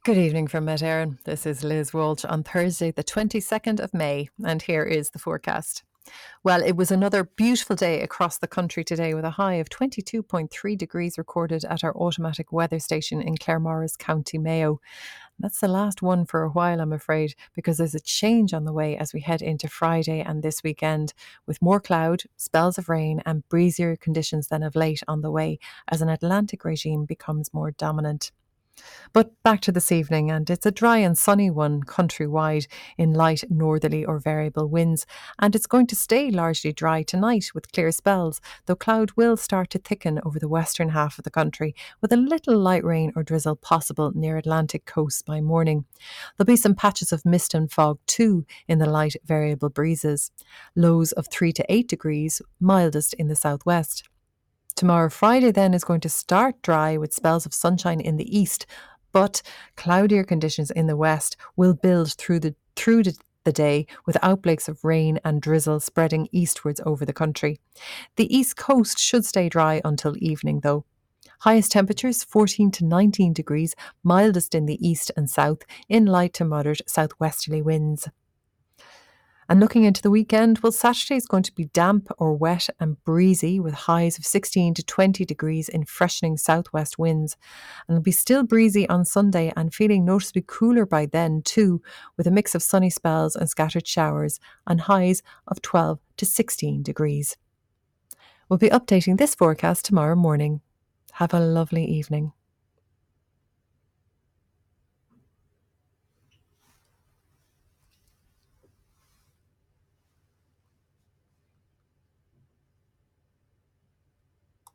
Good evening from Met Éireann. This is Liz Walsh on Thursday, the 22nd of May, and here is the forecast. Well, it was another beautiful day across the country today with a high of 22.3 degrees recorded at our automatic weather station in Claremorris, County Mayo. That's the last one for a while, I'm afraid, because there's a change on the way as we head into Friday and this weekend, with more cloud, spells of rain, and breezier conditions than of late on the way as an Atlantic regime becomes more dominant. But back to this evening, and it's a dry and sunny one countrywide in light northerly or variable winds, and it's going to stay largely dry tonight with clear spells, though cloud will start to thicken over the western half of the country, with a little light rain or drizzle possible near Atlantic coasts by morning. There'll be some patches of mist and fog too in the light variable breezes. Lows of 3 to 8 degrees, mildest in the southwest. Tomorrow, Friday, then is going to start dry with spells of sunshine in the east, but cloudier conditions in the west will build through the day with outbreaks of rain and drizzle spreading eastwards over the country. The east coast should stay dry until evening, though. Highest temperatures 14 to 19 degrees, mildest in the east and south, in light to moderate southwesterly winds. And looking into the weekend, well, Saturday is going to be damp or wet and breezy with highs of 16 to 20 degrees in freshening southwest winds. And it'll be still breezy on Sunday and feeling noticeably cooler by then too, with a mix of sunny spells and scattered showers and highs of 12 to 16 degrees. We'll be updating this forecast tomorrow morning. Have a lovely evening.